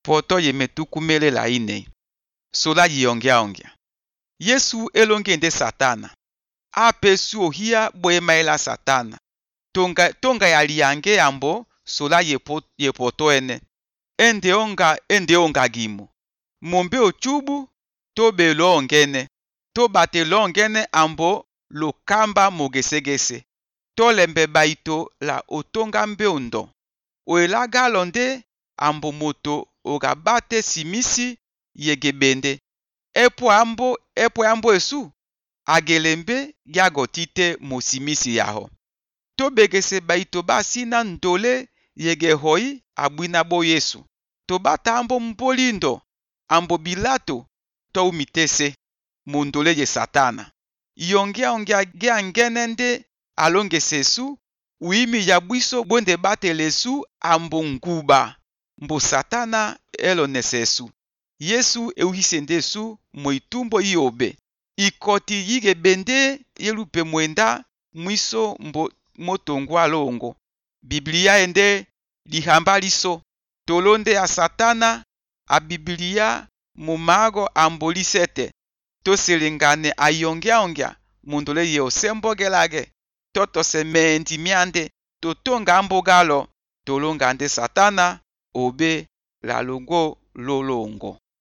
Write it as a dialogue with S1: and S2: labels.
S1: foto yemetukumele la ine. Sola yiongia. Yesu elongende Satana. Apesu ohia boemaila Satana. Tonga yaliange ambo sola yepoto ene. Ende onga gimo. Mombe ochubu tobe longene. Tobate longene ambo lokamba mogesegese. Tolembe baito la otonga mbeondo. Oelaga londe ambo moto ogabate simisi yegebende. Epo ambo esu agelembe yagotite mosimisi yaho. Tobegese baito basina ndole yegehoi abwina bo Yesu. Tobata ambo mpolindo ambo Bilato to umitese mondole ye Satana. Ongea geangenende alongesesu uimi yabwiso bonde bate lesu ambo nguba mbo Satana elonesesu. Yesu euhisendesu moitumbo iobe. Ikoti yigebende yelupe mwenda mwiso mbo motongwa longo. Biblia ende lihamba liso. Tolonde ya Satana a Biblia mumago ambolisete. Toselengane ayongea mundole ye osembo gelage. Toto semendi miande. Totonga ambogalo. Tolongande Satana obe la longo lolongo.